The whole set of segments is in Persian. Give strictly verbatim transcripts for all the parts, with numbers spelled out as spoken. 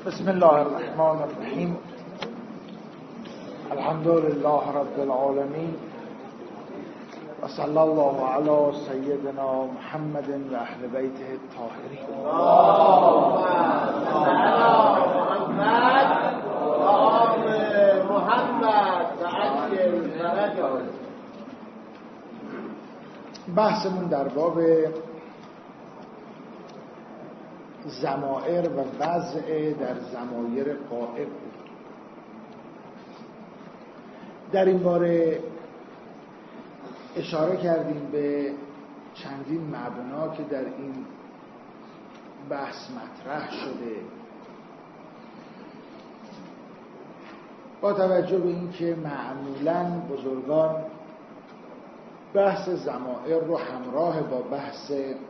بسم الله الرحمن الرحیم. الحمد لله رب العالمین و صلی الله علی سیدنا محمد و اهل بیته الطاهرین. اللهم صل علی محمد و آل محمد و عجل فرجهم. بحثمون در باب ضمائر و وضع در ضمایر غائب بود. در این باره اشاره کردیم به چندین مبنا که در این بحث مطرح شده، با توجه به اینکه معمولاً بزرگان بحث ضمائر رو همراه با بحث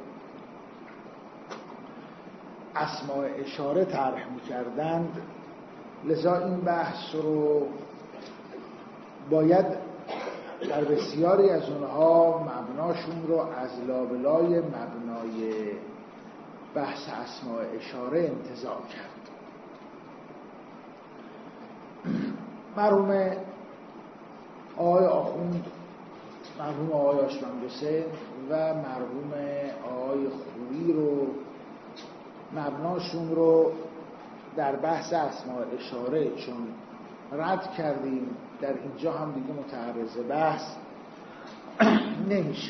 اسماء اشاره طرح می‌کردند، لذا این بحث رو باید در بسیاری از اونها مبناشون رو از لابلای مبنای بحث اسماء اشاره انتزاع کرد. مرحوم آقای آخوند، مرحوم آقای آشمندوسه و مرحوم آقای خویی رو مبناشون رو در بحث اسماء اشاره چون رد کردیم، در اینجا هم دیگه متعرض بحث نمیشه.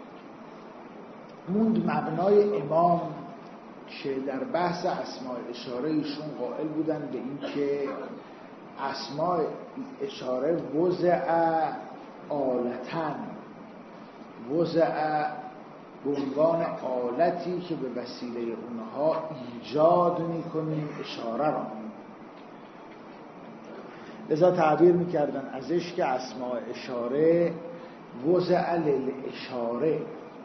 موند مبنای امام که در بحث اسماء اشاره ایشون قائل بودن به این که اسماء اشاره وضع آلتن، وضع به عنوان آلتی که به وسیله اونها ایجاد میکنیم اشاره را، لذا تعبیر میکردن ازش که اسماء اشاره وضع للاشاره.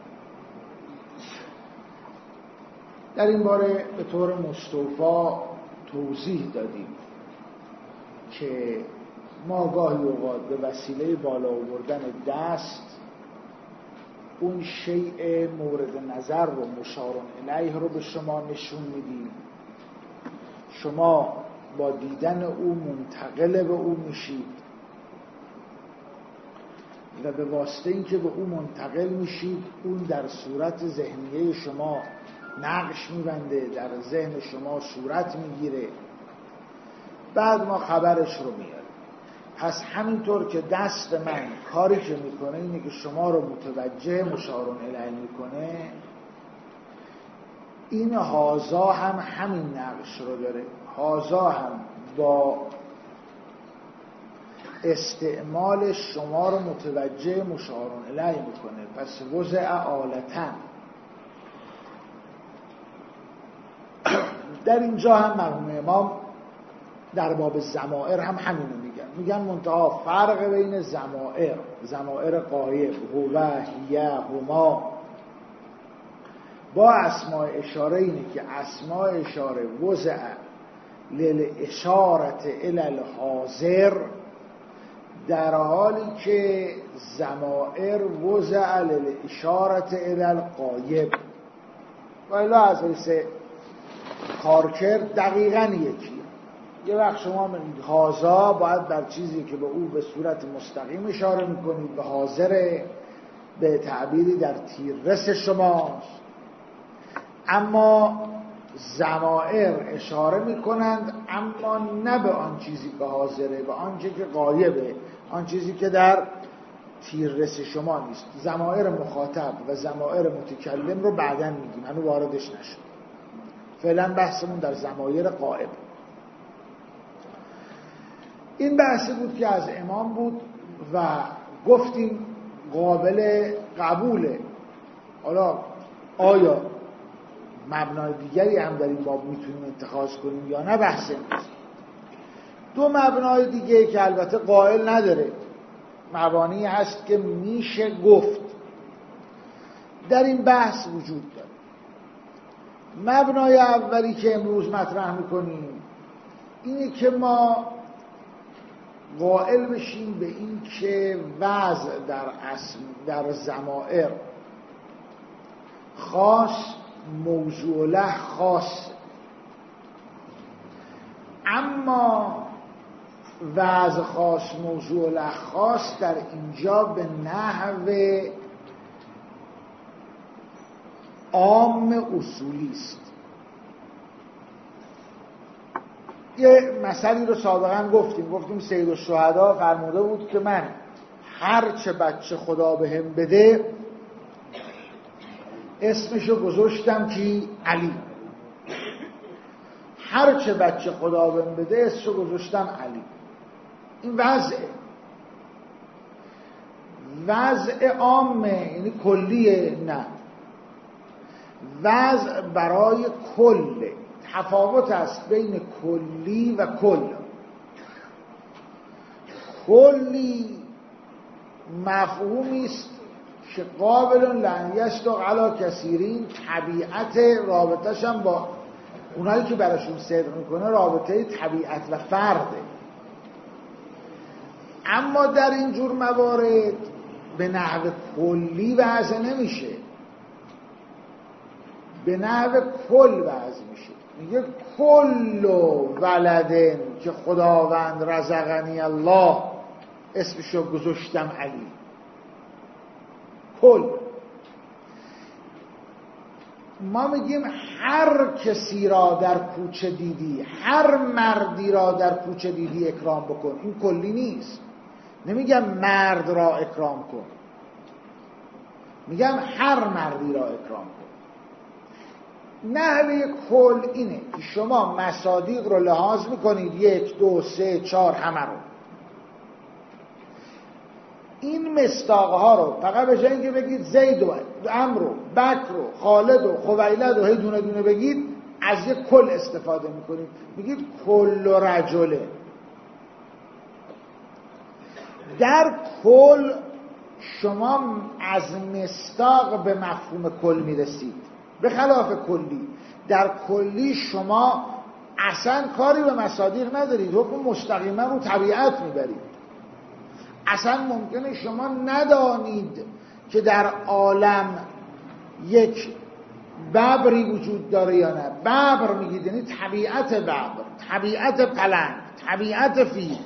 در این باره به طور مستوفا توضیح دادیم که ما گاهی اوقات به وسیله بالا آوردن دست اون شیء مورد نظر رو، مشار الیه رو به شما نشون میدیم، شما با دیدن او منتقل به او میشید و به واسطه اینکه به او منتقل میشید اون در صورت ذهنیه شما نقش میبنده، در ذهن شما صورت میگیره، بعد ما خبرش رو میاریم. پس همینطور که دست من کاری که میکنه اینه که شما رو متوجه مشار الیه میکنه، این هازا هم همین نقش رو داره. هازا هم با استعمال شما رو متوجه مشار الیه میکنه، پس وضع آلتن. در اینجا هم مرحوم امام در باب ضمائر هم همینو میگن، میگن منتها فرق بین ضمائر، ضمائر غایب، هو، هی، هما، با اسماء اشاره اینه که اسماء اشاره وضع للاشارة الی الحاضر، در حالی که ضمائر وضع للاشارة الی الغایب. و الا از حیث کارکرد دقیقاً یکی. یه وقت شما میگید هازا، باید بر چیزی که به او به صورت مستقیم اشاره میکنید، به حاضر، به تعبیری در تیررس شماست. اما ضمائر اشاره میکنند اما نه به آن چیزی که حاضره، به آنچه که غایبه، آن چیزی که در تیررس شما نیست. ضمائر مخاطب و ضمائر متکلم رو بعداً میگیم، هنوز واردش نشد. فعلا بحثمون در ضمایر غائب. این بحثی بود که از امام بود و گفتیم قابل قبوله. حالا آیا مبنای دیگری هم در این باب میتونیم اتخاذ کنیم یا نه بحث نیست. دو مبنای دیگه که البته قائل نداره، مبانی هست که میشه گفت در این بحث وجود داره. مبنای اولی که امروز مطرح میکنیم اینه که ما قائل بشیم به این که وضع در اسم در ضمائر خاص، موضوع له خاص، اما وضع خاص موضوع لخاص در اینجا به نحو عام اصولی است. یه مسئله رو سابقا گفتیم گفتیم سید الشهدا فرموده بود که من هر چه بچه خدا بهم بده اسمشو گذاشتم که علی، هر چه بچه خدا بهم بده اسمشو گذاشتم علی. این وضعه، وضع عامه، یعنی کلیه. نه، وضع برای کل. تفاوت است بین کلی و کل. کلی مفهومی است که قابل لن یصدق علی کثیرین، طبیعت رابطه‌ش هم با اونایی که براشون صدق میکنه رابطه طبیعت و فرده. اما در این جور موارد به نحو کلی وضع نمیشه، به نحو کل وضع میشه. میگه کل ولدن که خداوند رزقنی الله اسمشو گذاشتم علی. کل. ما میگیم هر کسی را در کوچه دیدی، هر مردی را در کوچه دیدی اکرام بکن. این کلی نیست. نمیگم مرد را اکرام کن، میگم هر مردی را اکرام کن. نحوه کل اینه که شما مصادیق رو لحاظ میکنید، یک دو سه چهار همه رو. این مصداقها رو فقط به جای اینکه بگید زید و عمرو و بکر و خالد و خویلد و هی دونه دونه بگید، از یک کل استفاده میکنید. میگید کل رجله. در کل شما از مصداق به مفهوم کل میرسید، به خلاف کلی. در کلی شما اصلا کاری به مصادیق ندارید، حکم مستقیما رو طبیعت میبرید. اصلا ممکنه شما ندانید که در عالم یک ببری وجود داره یا نه. ببر میگید یعنی طبیعت ببر، طبیعت پلنگ، طبیعت فیل.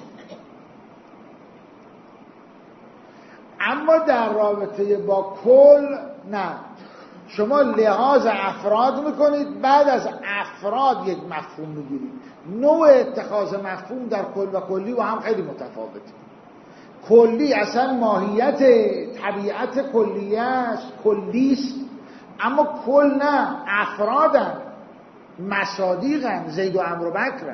اما در رابطه با کل نه، شما لحاظ افراد میکنید، بعد از افراد یک مفهوم میگیرید. نوع اتخاذ مفهوم در کل و کلی و هم خیلی متفاوته. کلی اصلا ماهیت طبیعت کلیه است، کلیست. اما کل نه، افرادن، مصادیقن، زید و عمرو و بکرن.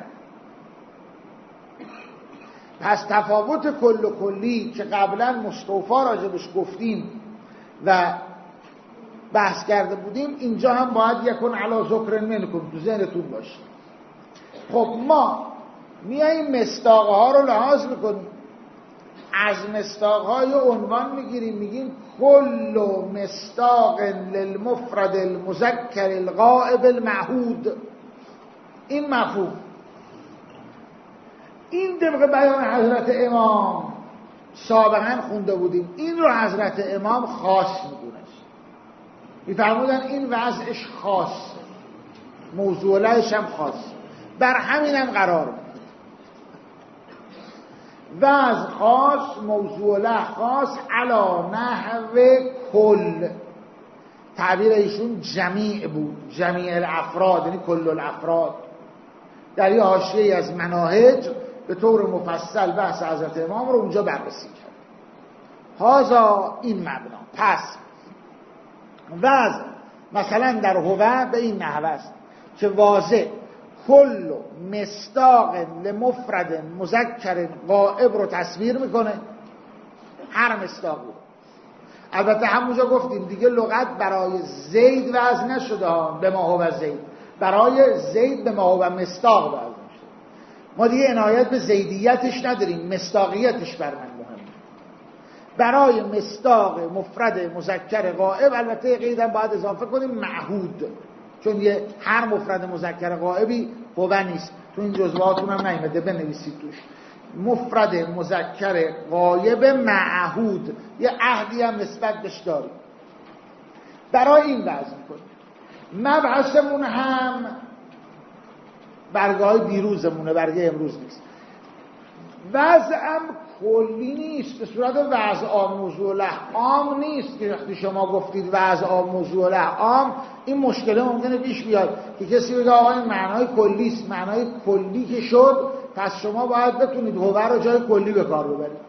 پس تفاوت کل و کلی که قبلا مستوفی راجبش گفتیم و بحث کرده بودیم، اینجا هم باید یکون علی ذکر منکم تو ذهنتون باشه. خب ما میاییم مصداقها رو لحاظ میکنیم، از مصداقها یه عنوان میگیریم، میگیم کل مصداق للمفرد المذکر الغائب المعهود. این مفهوم، این طبق بیان حضرت امام سابقا خونده بودیم، این رو حضرت امام خاص میدونست. میفرمودن این وضعش خاص، موضوع لهش هم خاص، بر همینم قرار بود. وضع خاص، موضوع له خاص، علا نحو کل. تعبیر ایشون جمیع بود، جمیع الافراد، یعنی کل الافراد. در یه حاشیه از مناهج به طور مفصل بحث حضرت امام رو اونجا بررسی کرد. هازا این مبنا. پس وضع مثلا در هوه به این نحو است که واضح کل مصداق لمفرد مذکر غائب رو تصویر میکنه، هر مصداق رو. البته همونجا گفتیم دیگه لغت برای زید وضع نشده ها، به ما هو زید، برای زید به ما هو مصداق وضع نشده. ما دیگه عنایت به زیدیتش نداریم، مصداقیتش بر من مهمه. برای مصداق مفرد مذکر غائب البته قیدم باید اضافه کنیم معهود، چون یه هر مفرد مذکر غائبی هو نیست. تو این جزواتون هم نیامده، بنویسید توش مفرد مذکر غایب معهود، یه عهدی هم نسبت بهش داریم. برای این وضع کنیم. مبحثمون هم برگه های دیروزمونه، برگه امروز نیست. وضعم کلی نیست، به صورت وضع عام موضوع له عام نیست که وقتی شما گفتید وضع عام موضوع له عام، این مشکله ممکنه پیش بیاد که کسی بگه آقا این معنای کلی است. معنای کلی که شد، پس شما باید بتونید هوه رو جای کلی به کار ببرید.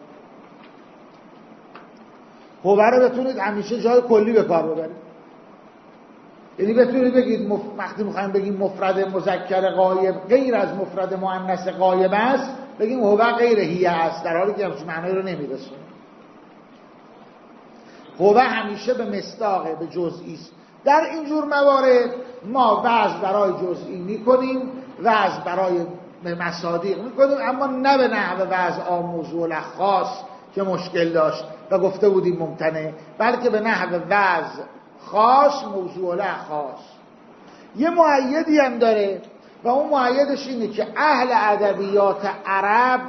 هوه رو بتونید همیشه جای کلی به کار ببرید. یعنی بتونید بگید مف... وقتی میخوایم بگیم مفرد مذکر غایب غیر از مفرد مؤنث غایب است، بگیم هوه غیر هیه است، در حالی که همچون معنی رو نمیرسونه. هوه همیشه به مصداقه، به جزئی است. در اینجور موارد ما وضع برای جزئی میکنیم، وضع برای مصادیق میکنیم، اما نه به نحو وضع عام موضوع له خاص که مشکل داشت و گفته بودیم ممتنع، بلکه به نحو وضع خاص موضوع له خاص. یه مؤیدی هم داره و اون مؤیدش اینه که اهل ادبیات عرب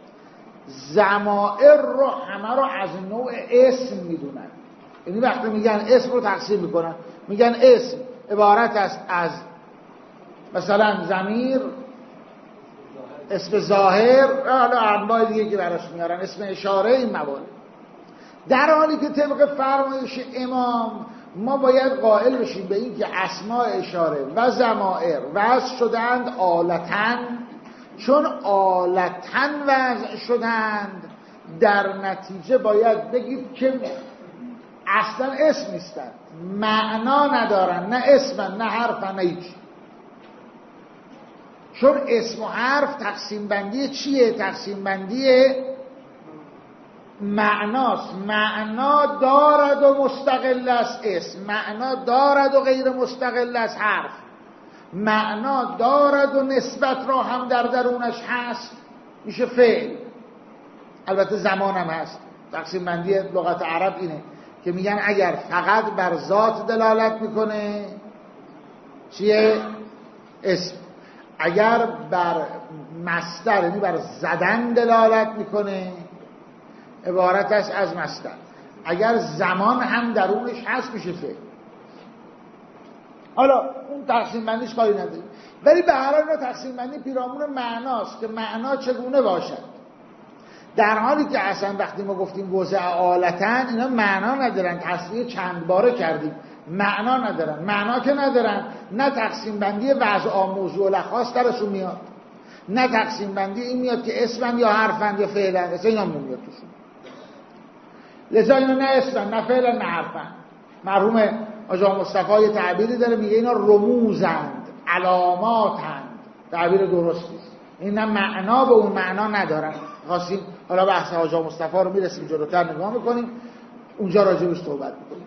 ضمائر رو همه رو از نوع اسم میدونن. یعنی وقتی میگن اسم رو تقسیم میکنن، میگن اسم عبارت است از مثلا ضمیر، اسم ظاهر، حالا انواع دیگه که براش میارن، اسم اشاره، این موارد. در حالی که طبق فرمایش امام ما باید قائل بشیم به این که اسماء اشاره و ضمائر وضع شدند آلتن، چون آلتن وضع شدند در نتیجه باید بگید که اصلا اسم نیستند، معنا ندارن، نه اسمن نه حرفن نه هیچ. چون اسم و حرف تقسیم بندی چیه؟ تقسیم بندی معناست. معنا دارد و مستقل است اسم، معنا دارد و غیر مستقل است حرف، معنا دارد و نسبت را هم در درونش هست، میشه فعل. البته زمان هم هست. تقسیم بندی لغت عرب اینه که میگن اگر فقط بر ذات دلالت میکنه چیه؟ اسم. اگر بر مصدر یعنی بر زدن دلالت میکنه عبارت است از مصدر. اگر زمان هم درونش هست میشه فعل. حالا اون تقسیم بندیش کاری نداریم، ولی به هر حال تقسیم بندی پیرامون معناست که معنا چگونه باشد. در حالی که اصلا وقتی ما گفتیم وضع آلتن، اینا معنا ندارن، تصریح چند باره کردیم، معنا ندارن. معنا که ندارن، نه تقسیم بندی وضع عام موضوع له خاص درشون میاد، نه تقسیم بندی این میاد که اسمن یا حرفن یا فعلن، اصلا اینا نمیاد توشون. لذا اینا نه اسمن نه فعلن نه حرفن. مرحوم آقا مصطفی یه تعبیری داره، میگه اینا رموزند، علاماتند. تعبیر درستی است. این نه معنا به اون معنا ندارن. خواستیم حالا بحث آقا مصطفی رو میرسیم جلوتر نگاه میکنیم، اونجا راجبش صحبت میکنیم.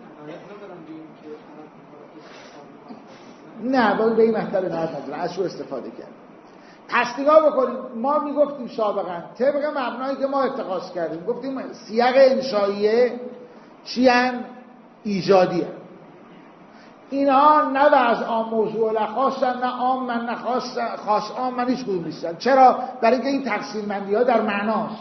نه باید به این مطلب نه ندارن، از شو استفاده کرد. پس نگاه بکنیم، ما میگفتیم سابقا طبق مبنایی که ما اتخاذ کردیم، گفتیم سیاق انشائیه چی ان؟ ایجادی ان. اینها نه وضع عام موضوع له خاصن، نه عام من نه خاص خاص عام من، هیچ کدوم نیستن. چرا؟ برای اینکه این تقسیم بندی ها در معناست.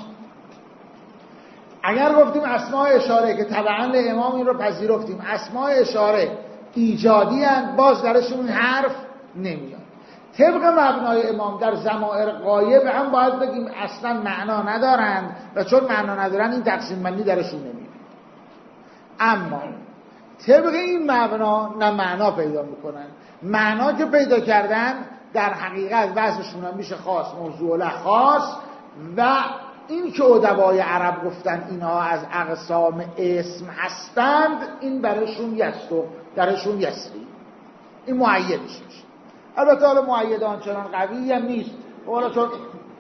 اگر گفتیم اسماء اشاره که تبعا امام این رو پذیرفتیم، اسماء اشاره ایجادی ان، باز درشون این حرف نمیاد. طبق مبنای امام در ضمائر غایب هم باید بگیم اصلا معنا ندارن و چون معنا ندارن این تقسیم بندی درشون نمیاد. اما طبق این مبنا نه معنا پیدا میکنن. معنا که پیدا کردن در حقیقت وضعشون هم میشه خاص موضوع له خاص، و این که ادبای عرب گفتن اینها از اقسام اسم هستند، این برشون یستو درشون یسری، این مؤیدش میشه. البته حالا مؤید آنچنان قوی هم نیست، حالا چون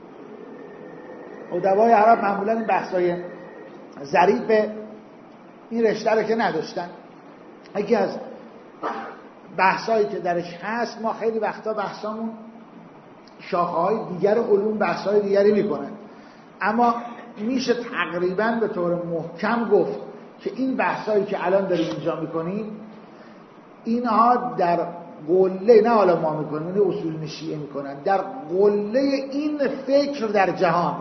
ادبای عرب معمولا این بحثای ظریف این رشته رو که نداشتن. یکی از بحثایی که درش هست، ما خیلی وقتا بحثامون شاخه‌های دیگر علوم بحثای دیگری میکنن، اما میشه تقریبا به طور محکم گفت که این بحثایی که الان داریم اینجا میکنیم اینها در قله، نه حالا ما میکنیم، این اصول نشیه میکنن، در قله این فکر در جهان.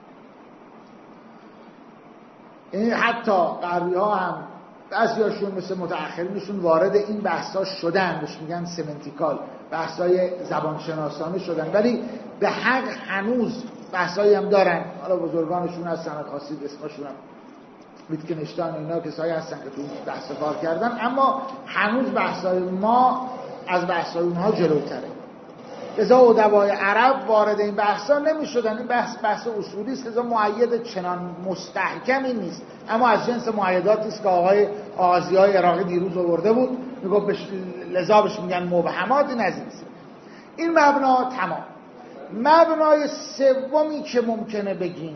یعنی حتی غربی ها هم بعضیاشون مثل متأخرینشون وارد این بحثا شدن، بهش میگن سمنتیکال، بحثای زبانشناسانه شدن، ولی به حق هنوز بحثایی هم دارن. حالا بزرگانشون هستن، خاصید اسمشون هم ویتکنشتاین و اینا کسایی هستن که تو بحث کار کردن، اما هنوز بحثای ما از بحثای اونها جلوتره. لذا ادبای عرب وارد این بحثا نمی‌شدن. این بحث بحث اصولی است، لذا مؤید چنان مستحکمی نیست، اما از جنس مؤیداتی است که آقای آغازی‌های عراقی دیروز آورده بود، میگه بش... لذا بهش میگن مبهمات. این از این است. این مبنا تمام. مبنای سومی که ممکنه بگیم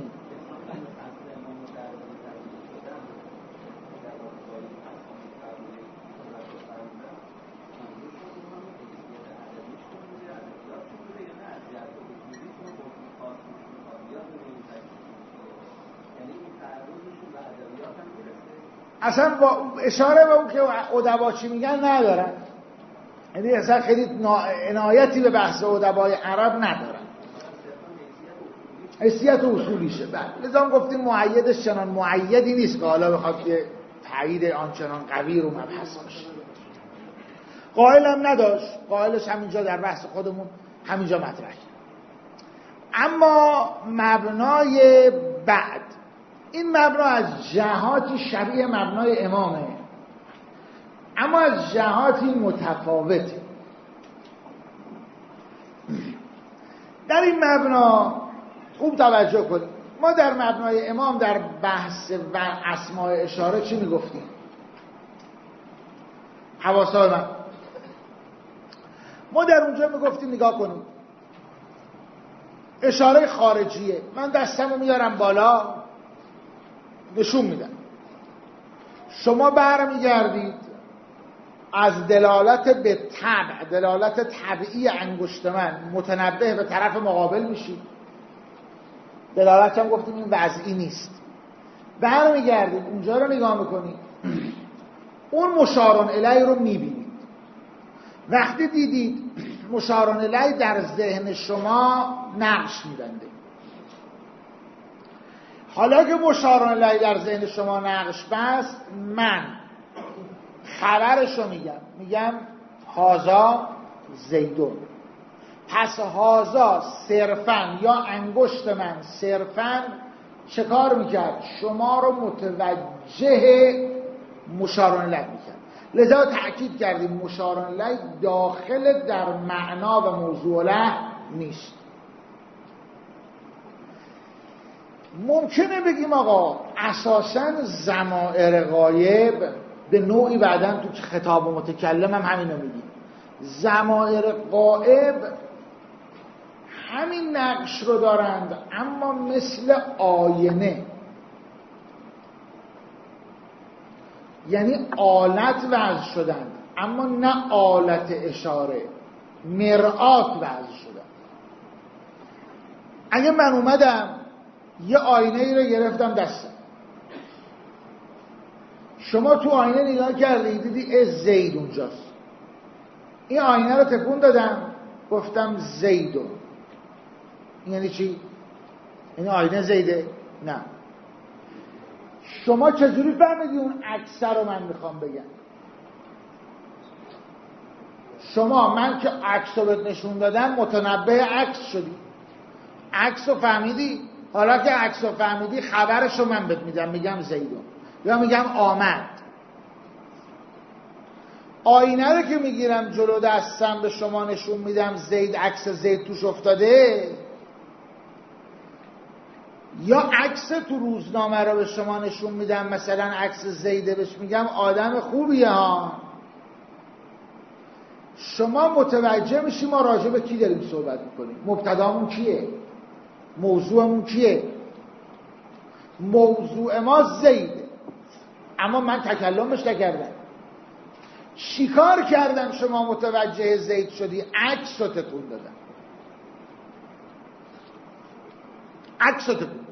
اصلا اشاره به اون که ادبا چی میگن ندارن، یعنی اصلا خیلی عنایتی به بحث ادبای عرب ندارن، حیثیت اصولیشه. بله، لذا هم گفتیم مؤیدش چنان مؤیدی نیست که حالا بخواد که تایید آنچنان قوی رو مبحث باشه. قائل هم نداشت، قائلش همینجا در بحث خودمون همینجا مطرح کرد. اما مبنای بعد، این مبنا از جهاتی شبیه مبنای امامه، اما از جهاتی متفاوته. در این مبنا خوب توجه کنید. ما در مبنای امام در بحث و اسماء اشاره چی میگفتیم؟ حواسای من ما در اونجا میگفتیم نگاه کنید، اشاره خارجیه، من دستمو میارم بالا نشون میدم، شما برمیگردید از دلالت به طبع، دلالت طبعی انگشت من متنبه به طرف مقابل میشید. دلالت هم گفتیم این وضعی نیست. برمیگردید اونجا رو نگاه میکنید، اون مشارون الیه رو میبینید. وقتی دیدید مشارون الیه در ذهن شما نقش میبنده. حالا که مشارون الیه در ذهن شما نقش بست، من خبرشو میگم، میگم هازا زیدون. پس هازا صرفاً یا انگشت من صرفاً چه کار میکرد؟ شما رو متوجه مشارون الیه میکرد. لذا تأکید کردیم مشارون الیه داخل در معنا و موضوع له نیست. ممکنه بگیم آقا اساساً ضمائر غایب به نوعی بعداً تو خطاب متکلم هم همینو میگیم، ضمائر غایب همین نقش رو دارند اما مثل آینه، یعنی آلت وضع شدند اما نه آلت اشاره، مرآت وضع شدند. اگه من اومدم یه آینه ای رو گرفتم دستم، شما تو آینه نگاه کردی دیدی از زید اونجاست، این آینه رو تکون دادم گفتم زیدو، یعنی چی؟ این آینه زیده؟ نه. شما چجوری فهمیدی اون عکس رو من میخوام بگم؟ شما من که عکس رو بهت نشون دادم متنبه عکس شدی، عکس رو فهمیدی. حالا که عکس رو فهمیدی خبرش رو من بهت میدم، میگم زیدون یا میگم آمد. آینه رو که میگیرم جلو دستم به شما نشون میدم زید، عکس زید توش افتاده، یا عکس تو روزنامه رو به شما نشون میدم مثلا عکس زیده، بهش میگم آدم خوبیه ها، شما متوجه میشی ما راجع به کی داریم صحبت میکنیم، مبتدامون کیه، موضوعمون کیه. موضوع ما زیده اما من تکلمش نکردم. چیکار کردم شما متوجه زید شدی؟ عکس رو تکون دادم، عکس رو تکون دادم.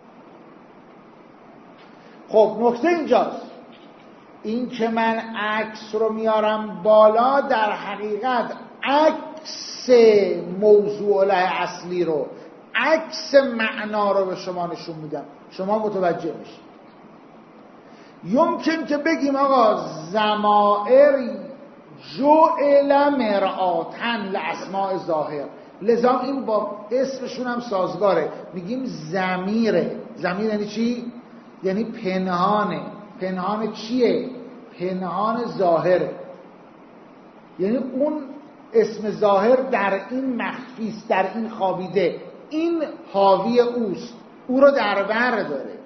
خب نکته اینجاست، این که من عکس رو میارم بالا در حقیقت عکس موضوع له اصلی رو، عکس معنا رو به شما نشون میدم، شما متوجه میشید. یمکن که بگیم آقا ضمائر جعل مرآتن لاسماء ظاهر، لذا این با اسمشون هم سازگاره. میگیم ضمیره. ضمیر یعنی چی؟ یعنی پنهانه. پنهان چیه؟ پنهان ظاهره، یعنی اون اسم ظاهر در این مخفیست، در این خوابیده، این حاوی اوست، او رو در بر داره.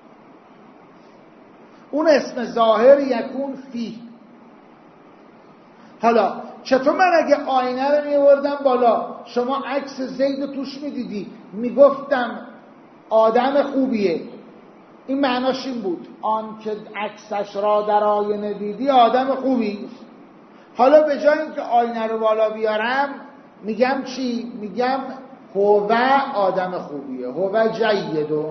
اون اسم ظاهر یکون فی. حالا چطور من اگه آینه رو میوردم بالا، شما عکس زید توش میدیدی، میگفتم آدم خوبیه، این معناش این بود آن که عکسش را در آینه دیدی آدم خوبی. حالا به جای اینکه آینه رو بالا بیارم میگم چی؟ میگم هو آدم خوبیه، هو جیدون.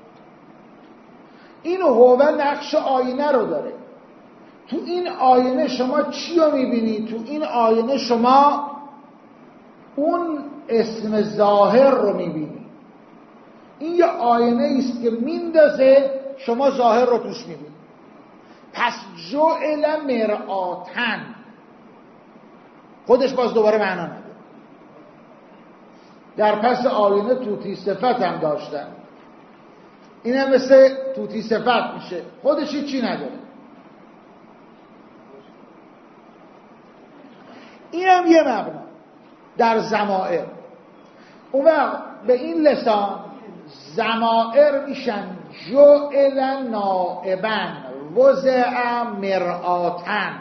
این هو نقش آینه رو داره. تو این آینه شما چی رو میبینی؟ تو این آینه شما اون اسم ظاهر رو میبینی. این یه آینه است که میندازه، شما ظاهر رو توش میبینی. پس جعل مرآتن خودش باز دوباره معنا نداره. در پس آینه توتی صفت هم داشتن، این هم مثل توتی صفت میشه، خودش چی نداره. این هم یه مبنا در ضمائر. اون وقت به این لسان ضمائر میشن جعل نائبا وضع مرآتن.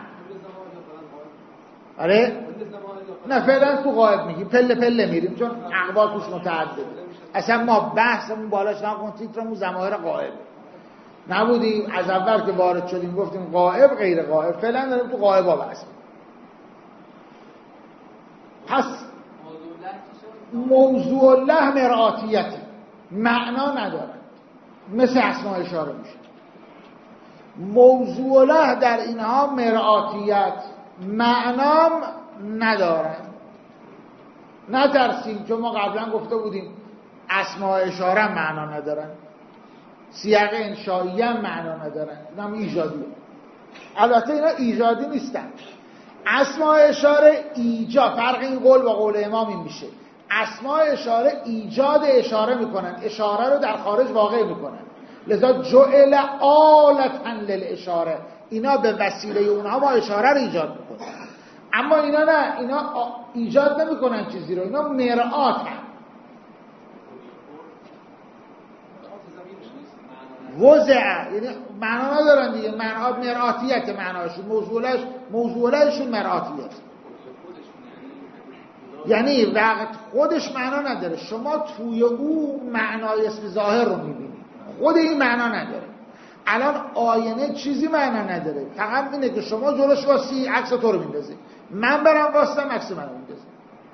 آره؟ نه فعلا تو غایب میگیم، پله پله میریم چون اقوال توش متعدده. اصلا ما بحثمون بالاش نکن، تیترمون ضمائر غایب نبودیم از اول که وارد شدیم، گفتیم غایب غیر غایب، فعلا داریم تو غایبا بحث. پس موضوع الله مرآتیتی معنا ندارد، مثل اسماء اشاره میشه. موضوع الله در اینها مرآتیت معنام ندارد. نترسیم چون ما قبلا گفته بودیم اسماء اشاره معنا ندارن، سیاق انشایی هم معنا ندارن، اینا هم ایجادیه. البته اینا ایجادی نیستن. اسماء اشاره ایجاد، فرق این قول با قول امام این میشه، اسماء اشاره ایجاد اشاره میکنن، اشاره رو در خارج واقع میکنن، لذا جعل آلتا للاشاره، اینا به وسیله اونها ما اشاره رو ایجاد میکنن. اما اینا نه، اینا ایجاد نمیکنن چیزی رو، اینا مرآت هم وضع، یعنی معنا ندارن دیگه. معنا مرآتیت معناشون، موضوعش موضوعشون مرآتیت، یعنی وقت خودش معنا نداره، شما توی او معنای اسم ظاهر رو میبینید، خود این معنا نداره. الان آینه چیزی معنا نداره، فقط اینه که شما جلوش واسی عکس تو رو میندازی، من برم واستم عکس منو میندازی.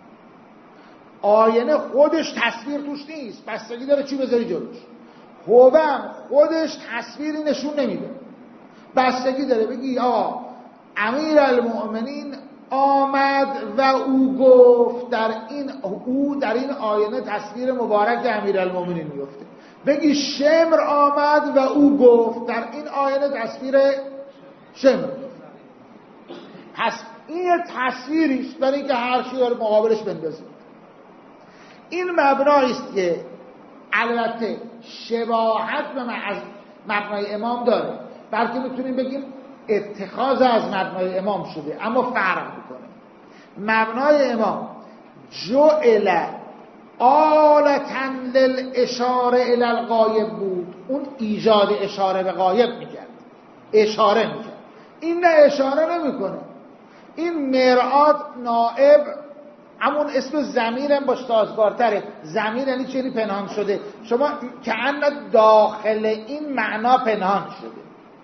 آینه خودش تصویر توش نیست، بستگی داره چی بذاری جلوش. هوام خودش تصویری نشون نمیده، بستگی داره بگی آقا امیرالمؤمنین آمد و او گفت، در این او در این آینه تصویر مبارک امیرالمؤمنین میفته. بگی شمر آمد و او گفت، در این آینه تصویر شمر میفته. پس این یه تصویریش برای اینکه هر چی داره مقابلش بندازیم. این مبنایی است که البته شباهت به مبنای امام داره، بلکه میتونیم بگیم اتخاذ از مبنای امام شده، اما فرق میکنه. مبنای امام جعل آلتا للاشاره الی الغایب بود، اون ایجاد اشاره به غایب میکرد، اشاره میکرد. این نه اشاره نمیکنه، این مرآت نائب همون اسم ضمیرم باش سازگارتره. ضمیر یعنی چیزی پنهان شده، شما کأن داخل این معنا پنهان شده.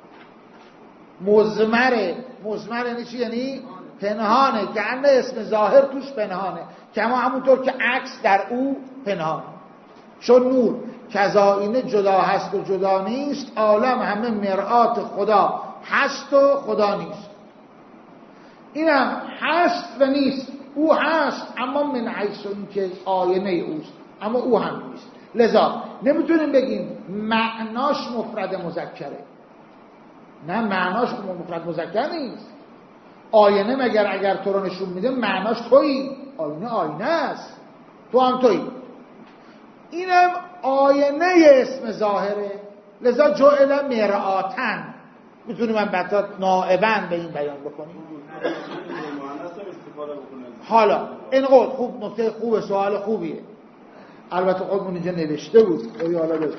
مضمره، مضمر یعنی چی؟ یعنی پنهانه، کأن اسم ظاهر توش پنهانه، کما همونطور که عکس در او پنهانه. چون نور کذا اینه جدا هست و جدا نیست، عالم همه مرآت خدا هست و خدا نیست. اینم هست و نیست، او هست اما من حیث این که آینه اوست، اما او هم نیست. لذا نمیتونیم بگیم معناش مفرد مذکره، نه معناش مفرد مذکر نیست. آینه مگر اگر تو رو نشون میده معناش تویی، آینه آینه است، تو هم تویی. اینم آینه اسم ظاهره، لذا جعل مرآتن. میتونیم من بطا نائبن به این بیان بکنیم. حالا این قول خوب، نکته خوبه، سوال خوبیه. البته خودمون اینجا نوشته بود ولی حالا بذار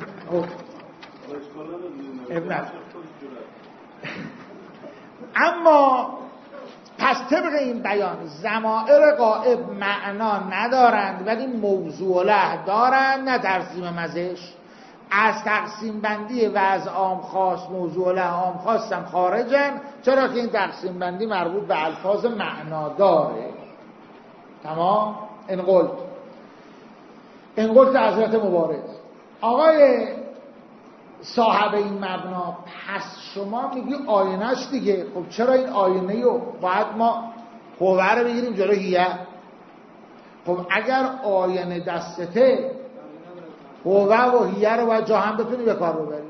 اما پس طبق این بیان ضمائر غائب معنا ندارند ولی موضوع له دارند، نه تقسیم مزش. از تقسیم بندی وضع عام خاص موضوع له عام خاصم خارجن، چرا که این تقسیم بندی مربوط به الفاظ معنا داره. تمام. این قول این قول حضرت مبارز آقای صاحب این مبنا، پس شما میگی آینه‌اش دیگه. خب چرا این آینه رو باید ما هوه رو بگیریم جلو هیه؟ خب اگر آینه دستته هوه و هیه رو باید جا هم بتونی به کار ببری.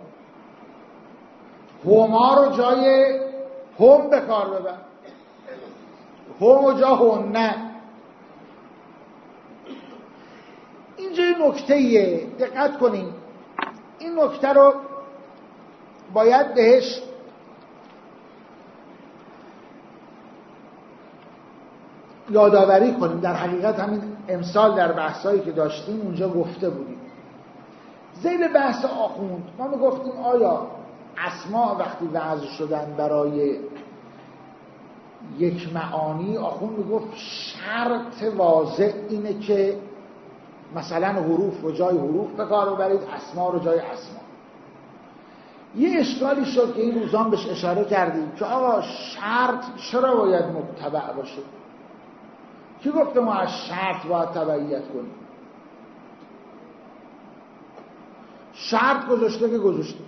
هما رو جای هم به کار ببر، هم و جا هنه. اینجا این نکته‌ایه، دقت کنیم. این نکته رو باید بهش یادآوری کنیم. در حقیقت همین امسال در بحثایی که داشتیم اونجا گفته بودیم. ذیل بحث آخوند ما میگفتیم آیا اسماء وقتی وضع شدن برای یک معانی، آخوند میگفت شرط واضح اینه که مثلا حروف رو جای حروف به کار ببرید، اسما رو جای اسما. یه اشکالی شد که این روزان بهش اشاره کردیم که آقا شرط چرا باید متبع باشه؟ کی گفته ما از شرط باید تبعیت کنیم؟ شرط گذاشته که گذاشته.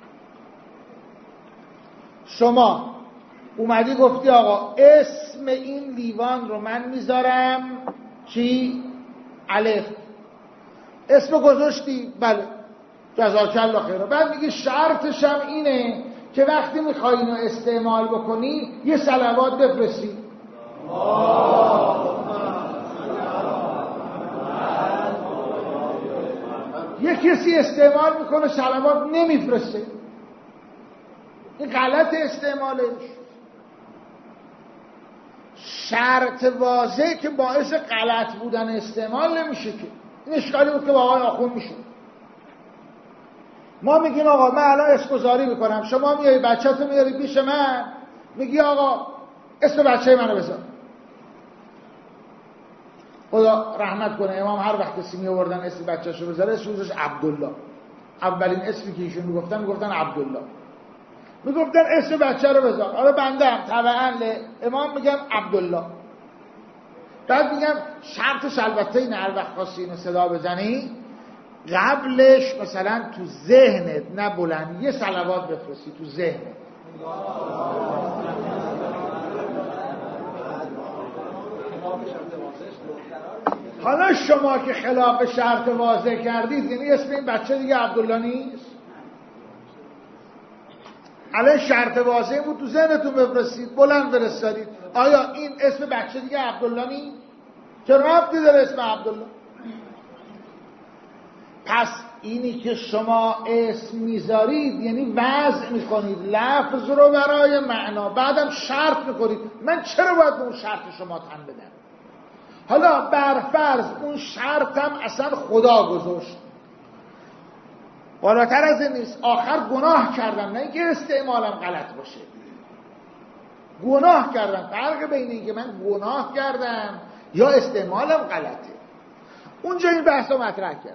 شما اومدی گفتی آقا اسم این لیوان رو من میذارم چی؟ الف. اسم گذاشتی؟ بله، جزاک الله خیر. بعد میگی شرطش هم اینه که وقتی میخوای اینو استعمال بکنی یه صلوات بفرستی. یه کسی استعمال میکنه صلوات نمیفرسته، این غلط استعمالش. شرط واضح که باعث غلط بودن استعمال نمیشه که. این اشکالی بود که با آقای آخوند میشون. ما میگیم آقا من الان اسمگذاری میکنم، شما میای بچه‌تو میاری پیش من میگی آقا اسم بچه منو بذار. خدا رحمت کنه امام هر وقت کسی میآوردن اسم بچه‌شو بذاره اسمش عبدالله. اولین اسمی که ایشون میگفتن میگفتن عبدالله. میگفتن اسم بچه رو بذار. حالا بنده هم طبعا امام میگم عبدالله. بعد میگم شرطش البته این هر وقت خواستی اینو صدا بزنی قبلش مثلا تو ذهنت نه بلند یه صلوات بفرستی تو ذهنت. حالا شما که خلاف شرط واضح کردید یعنی اسم این بچه دیگه عبدالله نیست؟ الان شرط واضح بود تو ذهنتون بفرستید بلند فرستادید، آیا این اسم بچه دیگه عبدالله نیست؟ چرا ربطی داره اسم عبدالله؟ پس اینی که شما اسم میذارید یعنی وضع میکنید لفظ رو برای معنا، بعدم شرط میکنید. من چرا باید به اون شرط شما تن بدم؟ حالا برفرض اون شرطم اصلا خدا گذاشت، بالاتر از این نیست، آخر گناه کردم، نه اینکه استعمالم غلط باشه، گناه کردم. فرق بین این که من گناه کردم یا استعمالم غلطه. اونجا این بحث رو مطرح کرد.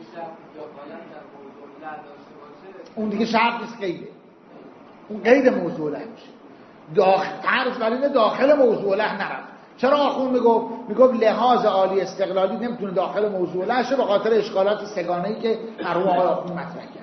اون دیگه شرط نیست، قیده. اون قید موضوع له میشه. داخل فرض بر اینه داخل موضوع له نرفت. چرا آخوند میگفت میگفت لحاظ عالی استقلالی نمیتونه داخل موضوع له شه به خاطر اشکالات سگانه‌ای که مرحوم آقای آخوند مطرح کرد.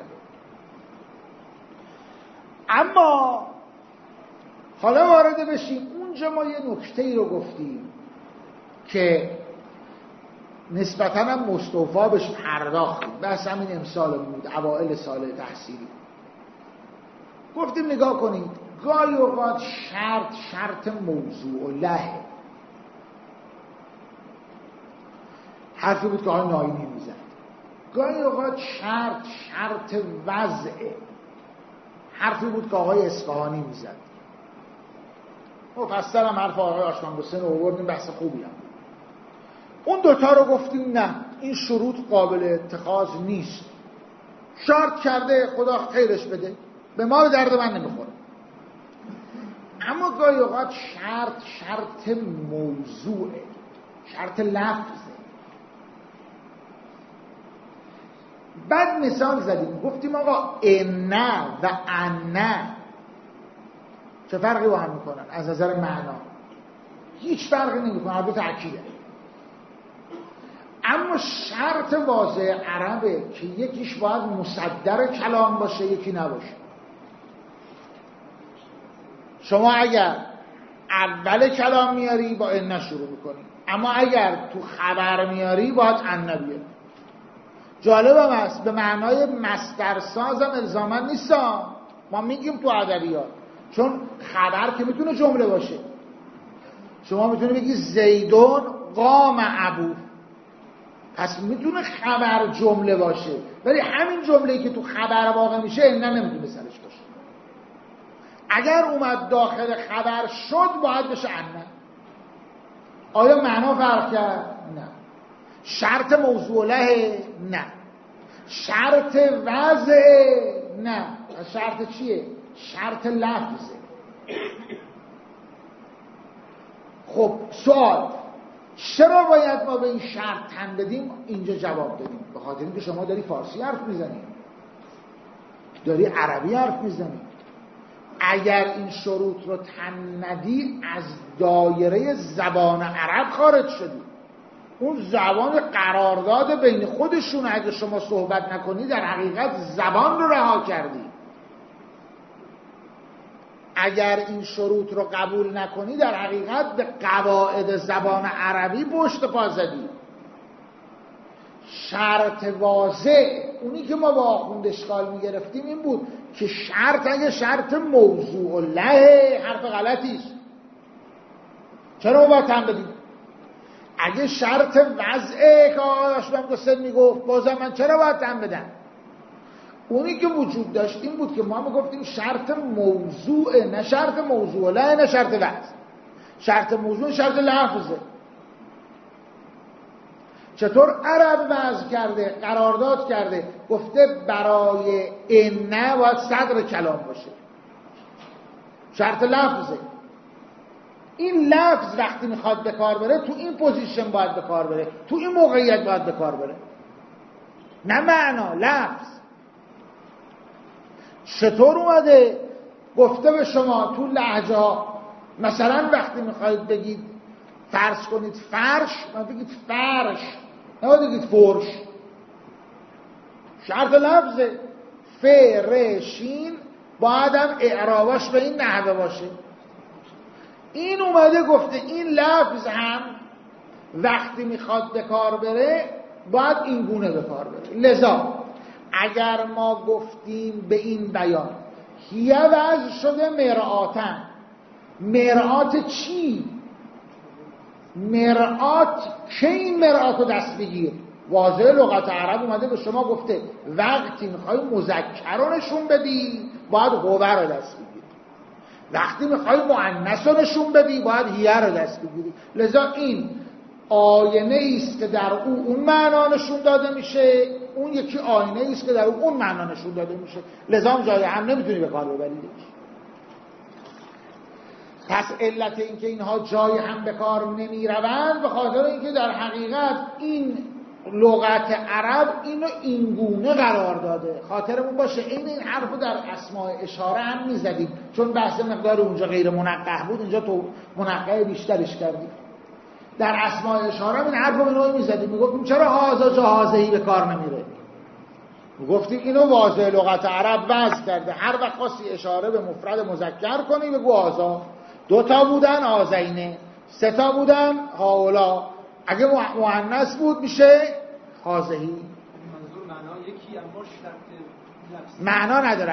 اما حالا وارد بشیم. اونجا ما یه نکته‌ای رو گفتیم که نسبتاً هم مستوفا بهش پرداختیم، بس همین امسال بود، اوائل سال تحصیلی. گفتیم نگاه کنید گاهی اوقات شرط شرط موضوع لهه. حرفی بود که آقای ناینی میزد. گاهی اوقات شرط شرط وضعه. حرفی بود که آقای اصفهانی میزد. مفصل هم حرف آقای آشنامگستین رو آوردیم، بحث خوبی هم. اون دوتا رو گفتیم نه، این شروط قابل اتخاذ نیست. شرط کرده، خدا خیرش بده، به ما به درد من نمیخوره. اما گاهی اوقات شرط شرط موضوعه، شرط لفظه. بعد مثال زدیم، گفتیم آقا ان و ان چه فرقی با هم میکنن از نظر معنا؟ هیچ فرقی نمیکنن، هر دو تأکیده. اما شرط واضح عربه که یکیش باید مصدر کلام باشه، یکی نباشه. شما اگر اول کلام میاری با ان شروع میکنی، اما اگر تو خبر میاری باید ان بیاری. جالب هم است، به معنای مصدرساز هم الزاما نیست. ما میگیم تو ادبیات، چون خبر که میتونه جمله باشه. شما میتونی بگی زیدون قام ابو، پس میتونه خبر جمله باشه، ولی همین جمله‌ای که تو خبر واقع میشه ان نمیتونه سرش باشه. اگر اومد داخل خبر شد باید بشه ان. آیا معنا فرق کرد؟ نه. شرط موضوع له؟ نه. شرط وضع؟ نه. شرط چیه؟ شرط لفظه. خب سوال، چرا باید ما به این شرط تن بدیم؟ اینجا جواب دادیم. به خاطر اینکه شما داری فارسی حرف میزنی، داری عربی حرف میزنی. اگر این شروط رو تن ندی از دایره زبان عرب خارج شدی. اون زبان قرارداد بین خودشون اگه شما صحبت نکنی در حقیقت زبان رو رها کردی. اگر این شروط رو قبول نکنی در حقیقت به قواعد زبان عربی پشت پا زدی. شرط واضح، اونی که ما با آخوند اشکال میگرفتیم این بود که شرط اگه شرط موضوع له حرف غلطیست. چرا ما باید تن بدیم؟ اگه شرط وضعه که آشنامگستین میگفت، بازم من چرا باید تن بدم؟ اونی که وجود داشت این بود که ما میگفتیم شرط موضوعه، نه شرط موضوع له، نه شرط وضع. شرط موضوع شرط لفظه. چطور عرب وضع کرده، قرارداد کرده، گفته برای ان باید صدر کلام باشه، شرط لفظه. این لفظ وقتی میخواد به کار بره تو این پوزیشن باید به کار بره، تو این موقعیت باید به کار بره، نه معنا، لفظ. چطور اومده گفته به شما تو لهجه ها، مثلا وقتی میخواید بگید فرض کنید فرش، ما بگید فرش، نه بگید فرش. شرط لفظه. ف ر شین باید هم اعراباش به این نحوه باشه. این اومده گفته این لفظ هم وقتی میخواد به کار بره باید این گونه به کار بره. لذا اگر ما گفتیم به این بیان هیه وضع شده مرآتن، مرآت چی؟ مرآت که این مرآت رو دست بگیر. واضح لغت عرب اومده به شما گفته وقتی میخوای مذکر رو نشون بدی باید هوه رو دست بگیری، وقتی میخوای مؤنث رو نشون بدی باید هیه رو دست بگیری. لذا این آینه ایست که در او اون معنا نشون داده میشه، اون یکی آینه ایست که در او اون معنا نشون داده میشه. لذا هم جای هم نمیتونی به کار ببریدش. پس علت این که اینها جای هم به کار نمیروند به خاطر اینکه در حقیقت این لغت عرب اینو اینگونه قرار داده. خاطرمون باشه این این حرفو در اسماء اشاره هم میزدیم، چون بحث مقدار اونجا غیر منقح بود، اینجا تو منقح بیشترش کردیم. در اسماء اشاره این حرفو به نوعی میزدیم، میگفتیم چرا هازا جا هازهی به کار نمیره. میگفتیم اینو واضح لغت عرب وضع کرده، هر وقت خواستی اشاره به مفرد مذکر کنی بگو هازا. دو تا بودن آزینه، سه تا بودن هاولا، اگه مؤنث بود میشه هازهی. منظور معنا یکی اما شرط لفظ معنا نداره اصلا.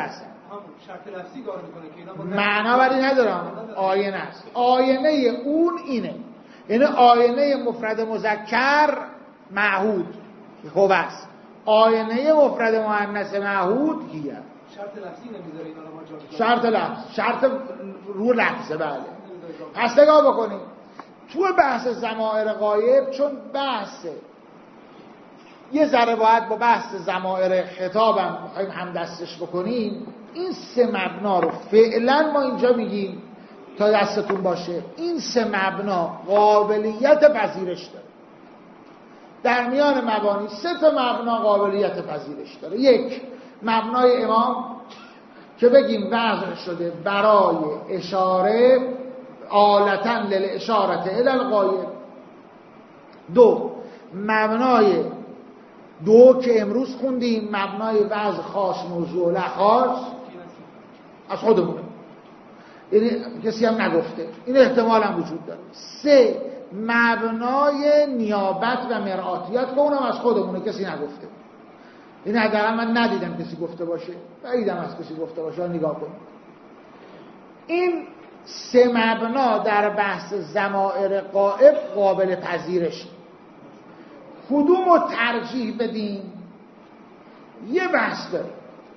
شرط لفظی کار میکنه که اینا معنا ولی ندارم، آینه است. آینه اون اینه، یعنی آینه مفرد مذکر معهود خوب است، آینه مفرد مؤنث معهود کیه؟ شرط لفظی نمیذاره اینا رو ما جا بجا. شرط لفظ، شرط رو لفظه. بله پس نگاه بکنیم تو بحث ضمائر غایب، چون بحث یه ذره باید با بحث ضمائر خطابم می‌خوایم هم دستش بکنیم، این سه مبنا رو فعلا ما اینجا میگیم تا دستتون باشه، این سه مبنا قابلیت پذیرش داره. در میان مبانی سه تا مبنا قابلیت پذیرش داره. یک، مبنای امام که بگیم وضع شده برای اشاره آلتن للاشارت الی الغایب. دو، مبنای دو که امروز خوندیم، مبنای وضع خاص موضوع له خاص از خودمونه، یعنی کسی هم نگفته، این احتمال هم وجود داره. سه، مبنای نیابت و مرآتیت که اونم از خودمونه، کسی نگفته. این حداقل من ندیدم کسی گفته باشه، ندیدم از کسی گفته باشه. نگاه کنید این سه مبنا در بحث ضمائر غائب قابل پذیرش. کدوم رو ترجیح بدیم؟ یه بحث داریم،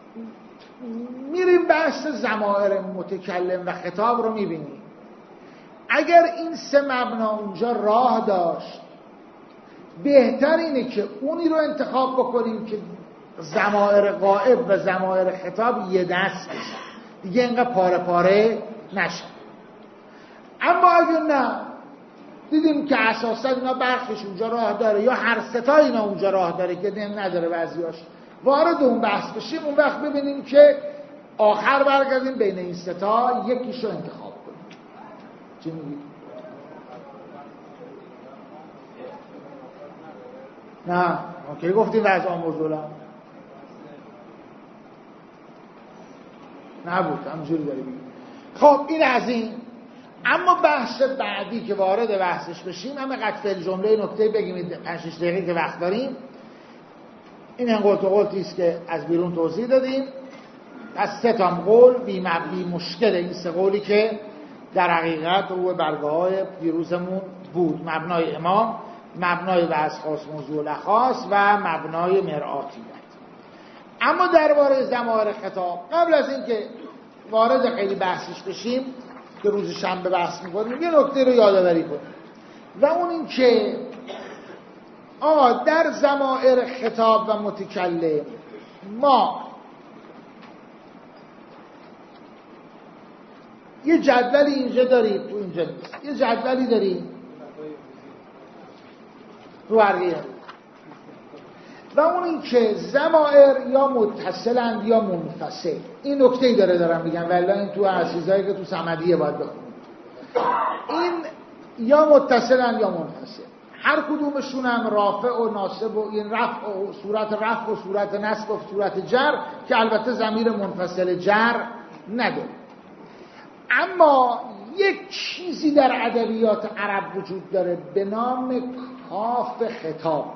میریم بحث ضمائر متکلم و خطاب رو میبینیم. اگر این سه مبنا اونجا راه داشت، بهتر اینه که اونی رو انتخاب بکنیم که ضمائر غائب و ضمائر خطاب یه دست بشه، دیگه اینقدر پاره پاره نشه. اما اگر نه دیدیم که اساسا اینا برخیش اونجا راه داره، یا هر ستا اینا اونجا راه داره که نم نداره بعضیاش، وارد اون بحث بشیم، اون وقت ببینیم که آخر برگردیم بین این ستا یکیشو انتخاب کنیم. چی میگید؟ نه اوکی گفتیم وضع آموزولا نبود، همجوری داری بگیم. خب این از این. اما بحث بعدی که وارد بحثش بشیم، همه قطع جمله نکته بگیم، پنج شش دقیقه که وقت داریم. این انقلت و قلتی است که از بیرون توضیح دادیم. پس سه تا قول بی مبنی مشکل، این سه قولی که در حقیقت رو برگه های پیروزمون بود، مبنای امام، مبنای وضع خاص موضوع لخاص و مبنای مرآتیت. اما درباره ضمائر خطاب قبل از اینکه وارد خیلی بحثش بشیم که روز شنبه بحث می‌کنیم، یه نکته رو یادآوری کنیم و اون این که آقا در ضمائر خطاب و متکلم ما یه جدولی اینجا داریم، تو اینجا نیست، یه جدولی داریم رو ورقه، و اون این که ضمائر یا متصلند یا منفصل. این نکته‌ای داره دارم میگم، ولی این تو عزیزایی که تو صمدیه باید بخونید. این یا متصلند یا منفصل، هر کدومشون هم رافع و ناصب و این رفع و صورت رفع و صورت نصب و صورت جر که البته ضمیر منفصل جر نداره. اما یک چیزی در ادبیات عرب وجود داره به نام کاف خطاب،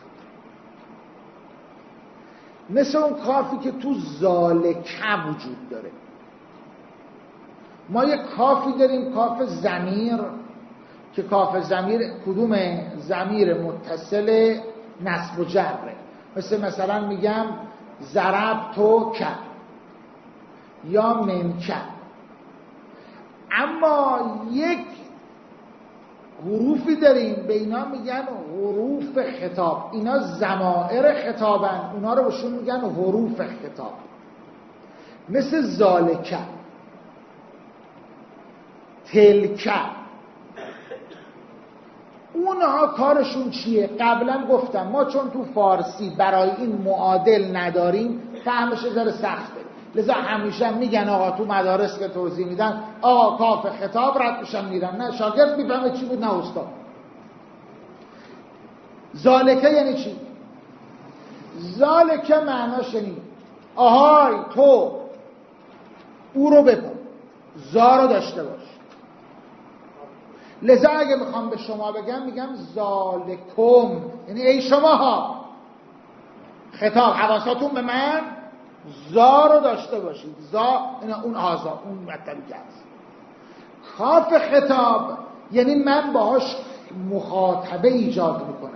مثل اون کافی که تو ذالکه وجود داره. ما یک کافی داریم، کاف ضمیر، که کاف ضمیر کدومه؟ ضمیر متصل نصب و جره. مثل مثلا میگم ضربت که یا منکه. اما یک حروفی داریم به اینا میگن حروف خطاب، اینا ضمائر خطابن، اونا رو بهشون میگن حروف خطاب، مثل ذالکه، تلکه. اونها کارشون چیه؟ قبلا گفتم ما چون تو فارسی برای این معادل نداریم، فهمش داره سخته، لذا همیشه میگن آقا تو مدارس که توضیح میدن آقا کاف خطاب رد میشن میرن، نه شاگرد میفهمه چی بود نه استاد. ذالکه یعنی چی؟ ذالکه معناش یعنی آهای تو او رو بکن، زا رو داشته باش. لذا اگه میخوام به شما بگم میگم ذالکم، یعنی ای شما ها، خطاب حواساتون به من زا رو داشته باشید. زا اینا اون آزا، اون مطلبی که هست. کاف خطاب یعنی من باهاش مخاطبه ایجاد میکنم.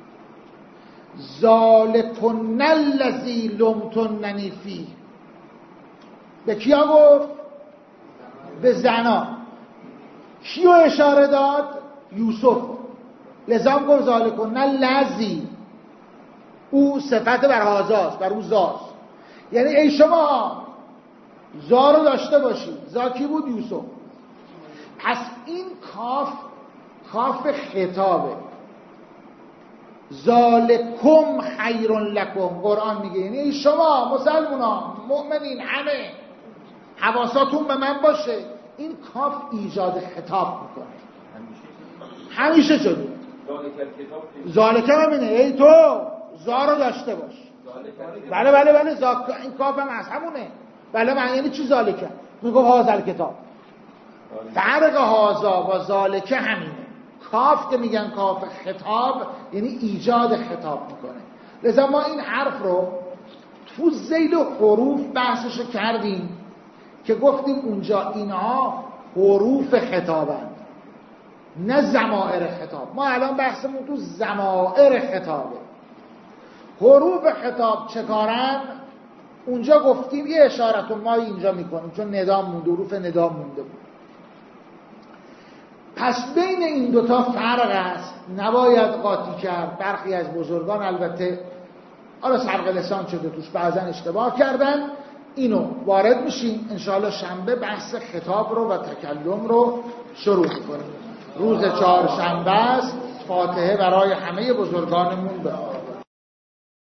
ذالکن الذی لمتننی فیه. به کیا گفت؟ به زنا. کیو اشاره داد؟ یوسف. لذا گفت ذالکن الذی، او صفت بر هازاست، بر او زاست. یعنی ای شما زا رو داشته باشید. زا کی بود؟ یوسف. پس این کاف کاف خطابه. ذالکم خیر لکم. قرآن میگه یعنی ای شما مسلمانان، مؤمنین، همه حواساتون به من باشه. این کاف ایجاد خطاب میکنه. همیشه شده. ذالکم همینه، ای تو زا رو داشته باش. بله بله بله زا... این کاف هم از همونه. بله من یعنی چی ذالکم؟ میگه هازل کتاب. فرق هازا و ذالکه همینه. کاف که میگن کاف خطاب یعنی ایجاد خطاب میکنه. لذا ما این حرف رو تو ذیل حروف بحثش کردیم که گفتیم اونجا اینها حروف خطابند نه ضمائر خطاب. ما الان بحثمون تو ضمائر خطابه. حروف خطاب چه کارن؟ اونجا گفتیم یه اشارتون ما اینجا میکنیم چون ندام مونده، حروف ندام مونده بود. پس بین این دوتا فرق است، نباید قاطی کرد. برخی از بزرگان البته حالا سرق لسان شده توش، بعضا اشتباه کردن. اینو وارد میشیم انشاءالله شنبه بحث خطاب رو و تکلم رو شروع میکنیم. روز چهارشنبه است. فاتحه برای همه بزرگانمون بخونید.